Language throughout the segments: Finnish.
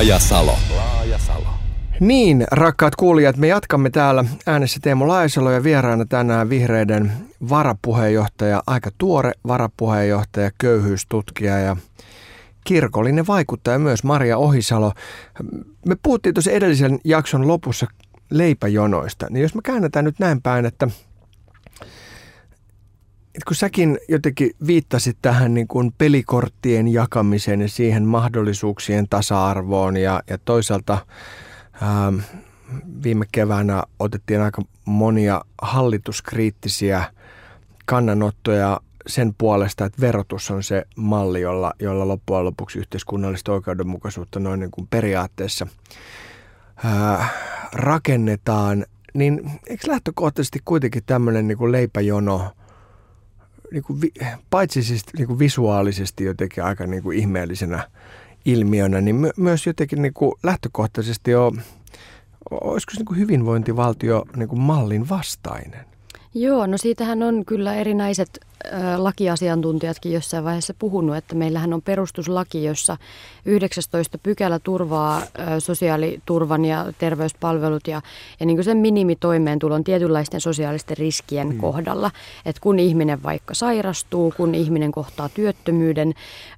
Laajasalo. Niin, rakkaat kuulijat, me jatkamme täällä äänessä Teemu Laajasalo ja vieraana tänään vihreiden varapuheenjohtaja, aika tuore varapuheenjohtaja, köyhyystutkija ja kirkollinen vaikuttaja myös Maria Ohisalo. Me puhuttiin tuossa edellisen jakson lopussa leipäjonoista, niin jos me käännetään nyt näin päin, että kun säkin jotenkin viittasit tähän niin kuin pelikorttien jakamiseen ja siihen mahdollisuuksien tasa-arvoon ja toisaalta viime keväänä otettiin aika monia hallituskriittisiä kannanottoja sen puolesta, että verotus on se malli, jolla loppujen lopuksi yhteiskunnallista oikeudenmukaisuutta noin niin kuin periaatteessa rakennetaan, niin eikö lähtökohtaisesti kuitenkin tämmöinen niin kuin leipäjono niin kuin paitsi siis niin kuin visuaalisesti jotenkin aika niin kuin ihmeellisenä ilmiönä, niin myös jotenkin niin kuin lähtökohtaisesti olisiko se niin kuin hyvinvointivaltio niin kuin mallin vastainen? Joo, no siitähän on kyllä erinäiset lakiasiantuntijatkin jossain vaiheessa puhunut, että meillähän on perustuslaki, jossa 19 pykälä turvaa sosiaaliturvan ja terveyspalvelut ja niin kuin sen minimitoimeentulon tietynlaisten sosiaalisten riskien kohdalla. Että kun ihminen vaikka sairastuu, kun ihminen kohtaa työttömyyden,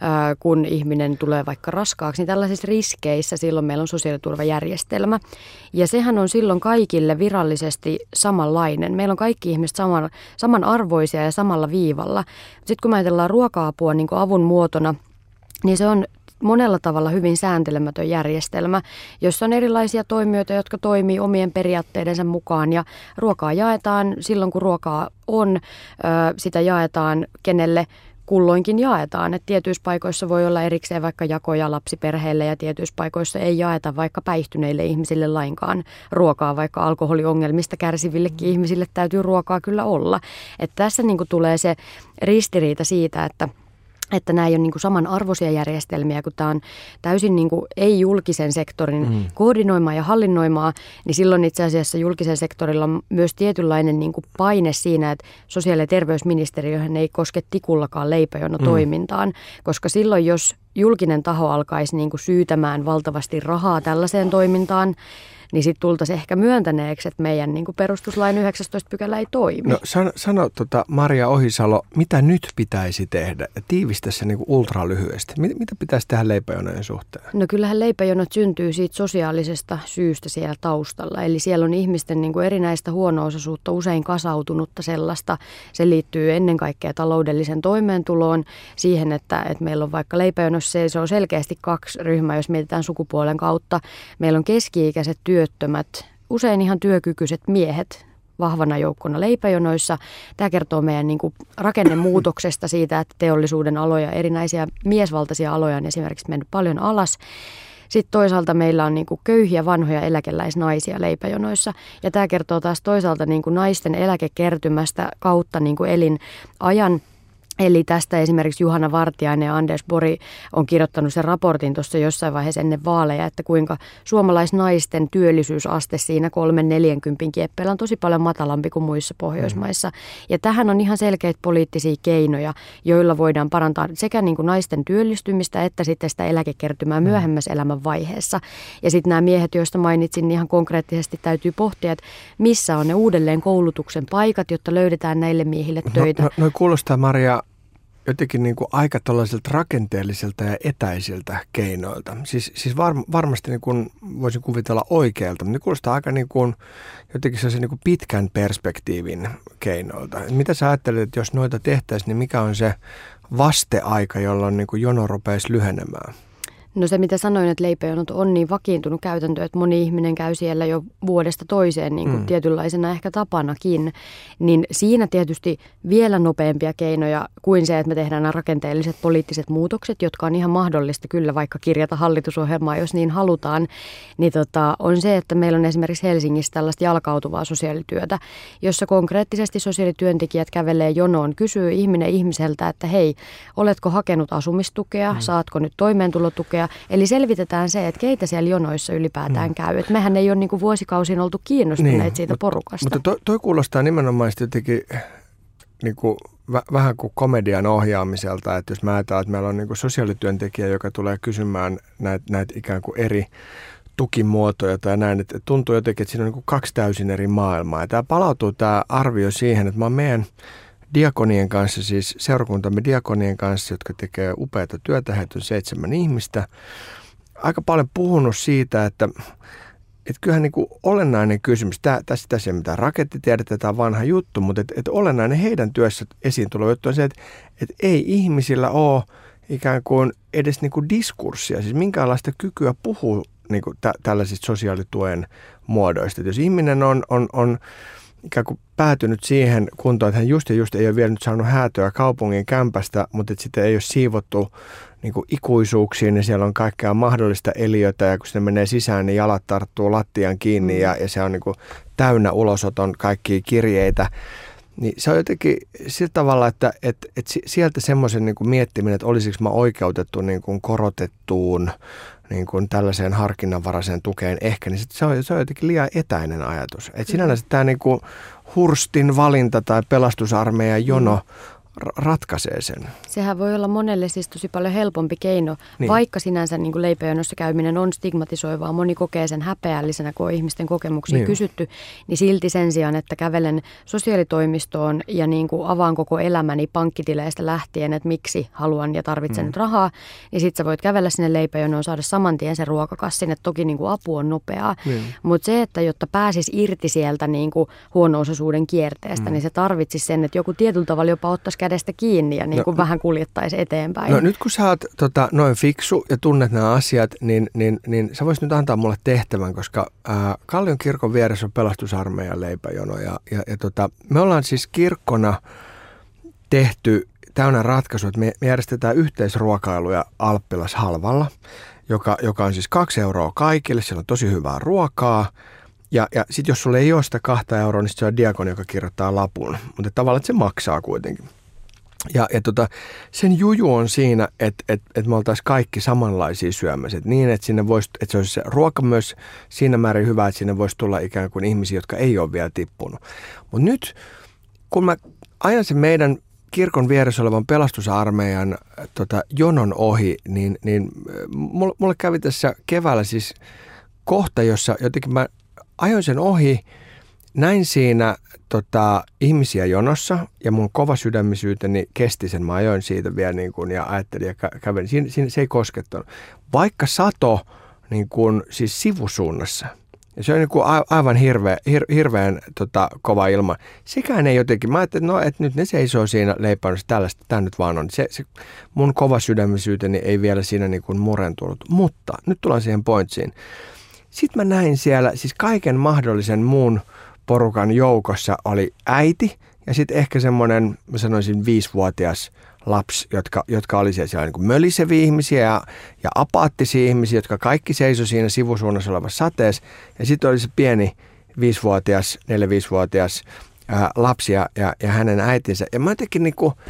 kun ihminen tulee vaikka raskaaksi, niin tällaisissa riskeissä silloin meillä on sosiaaliturvajärjestelmä. Ja sehän on silloin kaikille virallisesti samanlainen. Meillä on kaikki ihmiset samanarvoisia ja samalla viivalla. Sitten kun me ajatellaan ruoka-apua niin kuin avun muotona, niin se on monella tavalla hyvin sääntelemätön järjestelmä, jossa on erilaisia toimijoita, jotka toimii omien periaatteidensa mukaan ja ruokaa jaetaan silloin, kun ruokaa on, sitä jaetaan kenelle kulloinkin jaetaan. Et tietyissä paikoissa voi olla erikseen vaikka jakoja lapsiperheille ja tietyissä paikoissa ei jaeta vaikka päihtyneille ihmisille lainkaan ruokaa, vaikka alkoholiongelmista kärsivillekin ihmisille täytyy ruokaa kyllä olla. Et tässä niinku tulee se ristiriita siitä, että nämä ei ole niin kuin samanarvoisia järjestelmiä, kun tämä on täysin niin kuin ei-julkisen sektorin koordinoimaa ja hallinnoimaa, niin silloin itse asiassa julkisen sektorilla on myös tietynlainen niin kuin paine siinä, että sosiaali- ja terveysministeriöhän ei koske tikullakaan leipäjonotoimintaan, koska silloin jos julkinen taho alkaisi niin kuin syytämään valtavasti rahaa tällaiseen toimintaan, niin sitten tultaisiin ehkä myöntäneeksi, että meidän niin kuin perustuslain 19 pykälä ei toimi. No sano Maria Ohisalo, mitä nyt pitäisi tehdä? Tiivistä se niin kuin ultralyhyesti. Mitä pitäisi tehdä leipäjonojen suhteen? No kyllähän leipäjonot syntyy siitä sosiaalisesta syystä siellä taustalla. Eli siellä on ihmisten niin kuin erinäistä huono-osaisuutta, usein kasautunutta sellaista. Se liittyy ennen kaikkea taloudellisen toimeentuloon, siihen, että meillä on vaikka leipäjonossa se on selkeästi kaksi ryhmää, jos mietitään sukupuolen kautta. Meillä on keski-ikäiset työttömät, usein ihan työkykyiset miehet vahvana joukkona leipäjonoissa. Tämä kertoo meidän niin kuin rakennemuutoksesta siitä, että teollisuuden aloja, erinäisiä miesvaltaisia aloja on esimerkiksi mennyt paljon alas. Sitten toisaalta meillä on niin kuin köyhiä vanhoja eläkeläisnaisia leipäjonoissa ja tämä kertoo taas toisaalta niin kuin naisten eläkekertymästä kautta niin kuin elinajan. Eli tästä esimerkiksi Juhana Vartiainen ja Anders Borg on kirjoittanut sen raportin tuossa jossain vaiheessa ennen vaaleja, että kuinka suomalaisnaisten työllisyysaste siinä 3-40 kieppeillä on tosi paljon matalampi kuin muissa Pohjoismaissa. Ja tähän on ihan selkeitä poliittisia keinoja, joilla voidaan parantaa sekä niin kuin naisten työllistymistä että sitten sitä eläkekertymää myöhemmässä elämän vaiheessa. Ja sitten nämä miehet, joista mainitsin, niin ihan konkreettisesti täytyy pohtia, että missä on ne uudelleen koulutuksen paikat, jotta löydetään näille miehille töitä. No kuulostaa, Maria, jotenkin niin kuin aika tällaisilta rakenteellisilta ja etäisiltä keinoilta. Siis varmasti niin kuin voisin kuvitella oikealta, mutta ne kuulostaa aika niin kuin jotenkin sellaisen niin kuin pitkän perspektiivin keinoilta. Mitä sä ajattelet, että jos noita tehtäisiin, niin mikä on se vasteaika, jolloin niin kuin jono rupeaisi lyhenemään? No se, mitä sanoin, että leipäjonot on niin vakiintunut käytäntö, että moni ihminen käy siellä jo vuodesta toiseen niin kuin tietynlaisena ehkä tapanakin, niin siinä tietysti vielä nopeampia keinoja kuin se, että me tehdään nämä rakenteelliset poliittiset muutokset, jotka on ihan mahdollista kyllä vaikka kirjata hallitusohjelmaa, jos niin halutaan, niin on se, että meillä on esimerkiksi Helsingissä tällaista jalkautuvaa sosiaalityötä, jossa konkreettisesti sosiaalityöntekijät kävelee jonoon, kysyy ihminen ihmiseltä, että hei, oletko hakenut asumistukea, saatko nyt toimeentulotukea, eli selvitetään se, että keitä siellä jonoissa ylipäätään käy. Et mehän ei ole niin kuin vuosikausiin oltu kiinnostuneet siitä porukasta. Mutta toi kuulostaa nimenomaan jotenkin niin kuin, vähän kuin komedian ohjaamiselta, että jos mä ajatellaan, että meillä on niin kuin sosiaalityöntekijä, joka tulee kysymään näitä ikään kuin eri tukimuotoja tai näin, että tuntuu jotenkin, että siinä on niin kuin kaksi täysin eri maailmaa. Ja tämä palautuu tämä arvio siihen, että mä oon meidän diakonien kanssa, siis seurakuntamme diakonien kanssa, jotka tekee upeata työtä, heitä on 7 ihmistä, aika paljon puhunut siitä, että kyllähän niin kuin olennainen kysymys, tässä ei mitään rakettitiedettä, tämä on vanha juttu, mutta että olennainen heidän työssä esiin tuleva juttu on se, että ei ihmisillä ole ikään kuin edes niin kuin diskurssia, siis minkäänlaista kykyä puhua niin kuin tällaisista sosiaalituen muodoista. Että jos ihminen on ikään kuin päätynyt siihen kuntoon, että hän just ei ole vielä nyt saanut häätöä kaupungin kämpästä, mutta että sitä ei ole siivottu niin kuin ikuisuuksiin, niin siellä on kaikkea mahdollista eliötä, ja kun se menee sisään, niin jalat tarttuu lattian kiinni, ja se on niin kuin täynnä ulosoton kaikkia kirjeitä. Niin se on jotenkin sillä tavalla, että sieltä semmoisen niin kuin miettiminen, että olisiko mä oikeutettu niin kuin korotettuun niin kuin tällaiseen harkinnanvaraiseen tukeen ehkä, niin se on jotenkin liian etäinen ajatus. Että sinänsä tämä niin kuin Hurstin valinta tai pelastusarmeijan jono ratkaisee sen. Sehän voi olla monelle siis tosi paljon helpompi keino, vaikka sinänsä niin kuin leipäjonossa käyminen on stigmatisoivaa. Moni kokee sen häpeällisenä, kun on ihmisten kokemuksia kysytty, niin silti sen sijaan, että kävelen sosiaalitoimistoon ja niin kuin avaan koko elämäni pankkitileistä lähtien, että miksi haluan ja tarvitsen nyt rahaa, niin sit sä voit kävellä sinne leipäjonoon, saada saman tien sen ruokakassin, että toki niin kuin apu on nopeaa. Mutta se, että jotta pääsis irti sieltä niin kuin huono-osaisuuden kierteestä, niin se tarvitsisi sen, että joku tietyllä tavalla jopa ottaisi kädestä kiinni ja niin kuin vähän kuljettaisi eteenpäin. No nyt kun sä oot noin fiksu ja tunnet nämä asiat, niin sä voisit nyt antaa mulle tehtävän, koska Kallion kirkon vieressä on pelastusarmeijan leipäjono. Ja me ollaan siis kirkkona tehty täynnä ratkaisu, että me järjestetään yhteisruokailuja Alppilas halvalla, joka on siis 2 euroa kaikille, siellä on tosi hyvää ruokaa. Ja sitten jos sulle ei ole sitä 2 euroa, niin se on diakoni, joka kirjoittaa lapun. Mutta tavallaan että se maksaa kuitenkin. Ja sen juju on siinä, että me oltaisiin kaikki samanlaisia syömässä. Niin, että sinne voisi, että se olisi se ruoka myös siinä määrin hyvä, että sinne voisi tulla ikään kuin ihmisiä, jotka ei ole vielä tippunut. Mutta nyt, kun mä ajan sen meidän kirkon vieressä olevan pelastusarmeijan jonon ohi, niin mulle kävi tässä keväällä siis kohta, jossa jotenkin mä ajoin sen ohi, näin siinä ihmisiä jonossa ja mun kova sydämisyyteni kesti sen. Mä ajoin siitä vielä niin kuin, ja ajattelin ja kävelin. Siinä se ei koskettanut. Vaikka sato niin kuin, siis sivusuunnassa. Ja se on niin kuin aivan hirveän kova ilma. Sekään ei jotenkin. Mä ajattelin, että nyt ne seisoo siinä leipäjonossa. Tällaista tämä nyt vaan on. Se mun kova sydämisyyteni ei vielä siinä niin kuin murentunut. Mutta nyt tullaan siihen pointsiin. Sitten mä näin siellä, siis kaiken mahdollisen muun porukan joukossa oli äiti ja sitten ehkä semmoinen, mä sanoisin 5-vuotias lapsi, jotka oli siellä niin kuin möliseviä ihmisiä ja apaattisia ihmisiä, jotka kaikki seisoi siinä sivusuunnassa olevassa sateessa. Ja sitten oli se pieni 4-5-vuotias lapsi ja hänen äitinsä. Ja mä jotenkin niin kuin,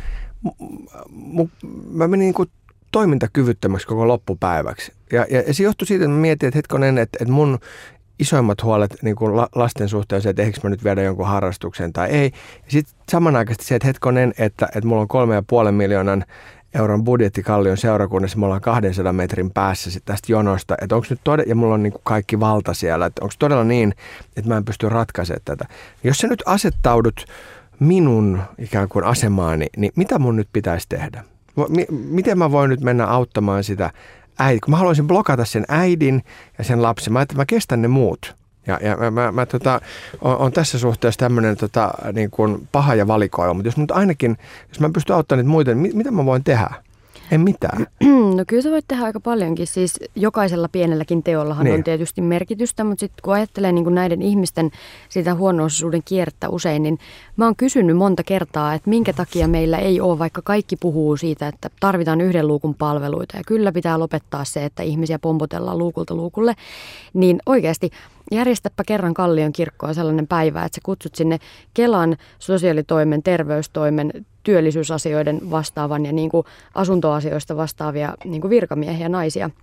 mä menin niin kuin toimintakyvyttömäksi koko loppupäiväksi. Ja se johtui siitä, että mä mietin, että hetkonen, että mun isoimmat huolet niin kuin lasten suhteen on se, että eikö mä nyt viedä jonkun harrastuksen tai ei. Ja sitten samanaikaisesti se, että hetkonen, että mulla on 3,5 miljoonan euron budjetti Kallion seurakunnassa, me ollaan 200 metrin päässä tästä jonosta, että onko nyt ja mulla on niin kuin kaikki valta siellä, että onko todella niin, että mä en pysty ratkaisemaan tätä. Jos sä nyt asettaudut minun ikään kuin asemaani, niin mitä mun nyt pitäisi tehdä? Miten mä voin nyt mennä auttamaan sitä äidin? Kun mä haluaisin blokata sen äidin ja sen lapsen, mä kestän ne muut. Ja mä on tässä suhteessa tämmöinen niin kuin paha ja valikoiva, mutta jos mä pystyn auttamaan niitä muita, niin mitä mä voin tehdä? En mitään. No kyllä sä voit tehdä aika paljonkin. Siis jokaisella pienelläkin teollahan on tietysti merkitystä, mutta sitten kun ajattelee niin kuin näiden ihmisten sitä huono-osaisuuden kierrettä usein, niin mä oon kysynyt monta kertaa, että minkä takia meillä ei ole, vaikka kaikki puhuu siitä, että tarvitaan 1 luukun palveluita ja kyllä pitää lopettaa se, että ihmisiä pompotellaan luukulta luukulle, niin oikeasti järjestäpä kerran Kallion kirkkoon sellainen päivä, että sä kutsut sinne Kelan, sosiaalitoimen, terveystoimen, työllisyysasioiden vastaavan ja niin kuin asuntoasioista vastaavia niin kuin virkamiehiä ja naisia.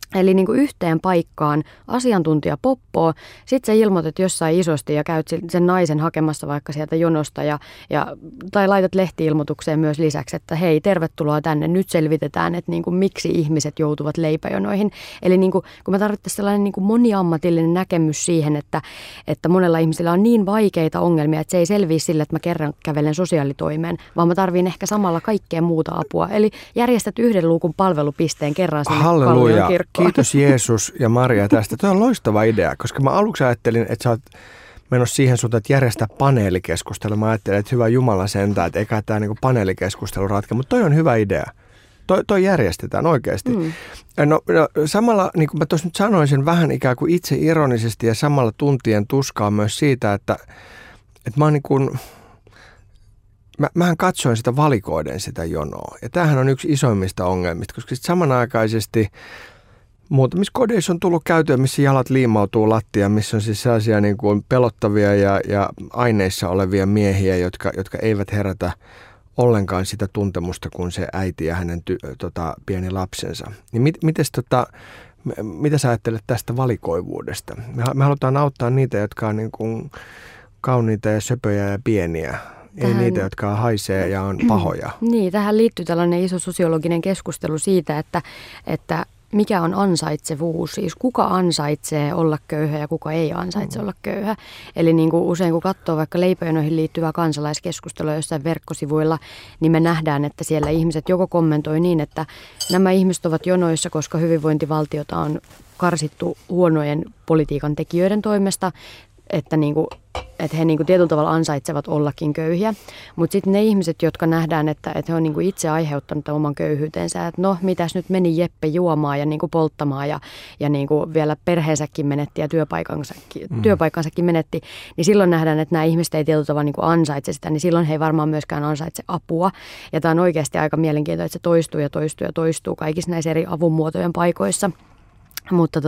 Eli niin kuin yhteen paikkaan asiantuntija poppoo, sitten sä ilmoitat jossain isosti ja käyt sen naisen hakemassa vaikka sieltä jonosta tai laitat lehti-ilmoitukseen myös lisäksi, että hei, tervetuloa tänne, nyt selvitetään, että niin kuin miksi ihmiset joutuvat leipäjonoihin. Eli niin kuin, kun me tarvittaisiin sellainen niin kuin moniammatillinen näkemys siihen, että monella ihmisellä on niin vaikeita ongelmia, että se ei selviä sillä, että mä kerran kävelen sosiaalitoimeen, vaan mä tarviin ehkä samalla kaikkea muuta apua. Eli järjestät yhden luukun palvelupisteen kerran sinne Kallion kirkkoon. Kiitos Jeesus ja Maria tästä. Tuo on loistava idea, koska mä aluksi ajattelin, että sä oot menossa siihen suuntaan, että järjestää paneelikeskustelu. Mä ajattelin, että hyvä Jumala sentään, että eikä tämä niinku paneelikeskustelu ratkea, mutta toi on hyvä idea. Toi järjestetään oikeasti. No, samalla, niin kuin mä tuossa nyt sanoisin, vähän ikään kuin itse ironisesti ja samalla tuntien tuskaa myös siitä, että mä oon niin kuin, mähän katsoin sitä valikoiden sitä jonoa. Ja tämähän on yksi isoimmista ongelmista, koska sitten samanaikaisesti muutamissa kodeissa on tullut käytyä, missä jalat liimautuu lattiaan, missä on siis sellaisia niin kuin pelottavia ja aineissa olevia miehiä, jotka eivät herätä ollenkaan sitä tuntemusta kuin se äiti ja hänen pieni lapsensa. Niin mitä sä ajattelet tästä valikoivuudesta? Me halutaan auttaa niitä, jotka on niin kuin kauniita ja söpöjä ja pieniä. Ei niitä, jotka haisee ja on pahoja. Niin, tähän liittyy tällainen iso sosiologinen keskustelu siitä, että mikä on ansaitsevuus, siis kuka ansaitsee olla köyhä ja kuka ei ansaitse olla köyhä. Eli niin kuin usein kun katsoo vaikka leipäjonoihin liittyvää kansalaiskeskustelua jossain verkkosivuilla, niin me nähdään, että siellä ihmiset joko kommentoi niin, että nämä ihmiset ovat jonoissa, koska hyvinvointivaltiota on karsittu huonojen politiikan tekijöiden toimesta, että he tietyllä tavalla ansaitsevat ollakin köyhiä. Mutta sitten ne ihmiset, jotka nähdään, että he on itse aiheuttanut oman köyhyytensä, että no mitäs nyt meni Jeppe juomaan ja polttamaan ja vielä perheensäkin menetti ja työpaikkansakin menetti, niin silloin nähdään, että nämä ihmiset ei tietyllä tavalla ansaitse sitä, niin silloin he ei varmaan myöskään ansaitse apua. Ja tämä on oikeasti aika mielenkiintoista, että se toistuu ja toistuu ja toistuu kaikissa näissä eri avunmuotojen paikoissa. Mutta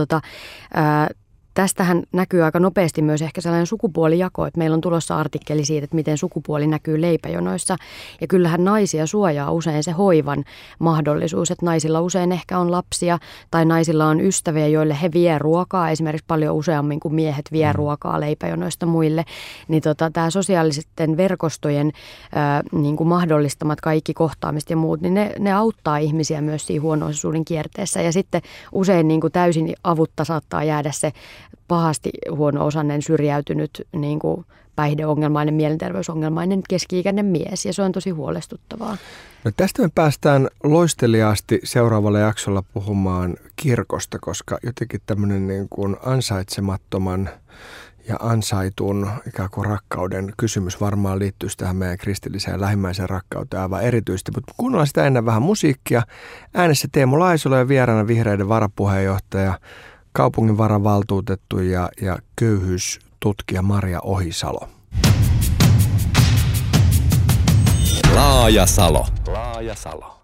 tästähän näkyy aika nopeasti myös ehkä sellainen sukupuolijako, että meillä on tulossa artikkeli siitä, että miten sukupuoli näkyy leipäjonoissa. Ja kyllähän naisia suojaa usein se hoivan mahdollisuus, että naisilla usein ehkä on lapsia tai naisilla on ystäviä, joille he vie ruokaa, esimerkiksi paljon useammin kuin miehet vie ruokaa leipäjonoista muille. Niin tämä sosiaalisten verkostojen mahdollistamat kaikki kohtaamiset ja muut, niin ne auttaa ihmisiä myös siinä huono-osaisuuden kierteessä. Ja sitten usein täysin avutta saattaa jäädä se pahasti huono-osainen, syrjäytynyt, päihdeongelmainen, mielenterveysongelmainen keski-ikäinen mies, ja se on tosi huolestuttavaa. No tästä me päästään loisteliaasti seuraavalla jaksolla puhumaan kirkosta, koska jotenkin tämmöinen ansaitsemattoman ja ansaitun ikään kuin rakkauden kysymys varmaan liittyy tähän meidän kristilliseen lähimmäisen rakkauteen aivan erityisesti. Mutta kuunnellaan sitä ennen vähän musiikkia. Äänessä Teemu Laisola ja vieraana vihreiden varapuheenjohtaja, kaupunginvaravaltuutettu ja köyhyystutkija Maria Ohisalo. Laajasalo.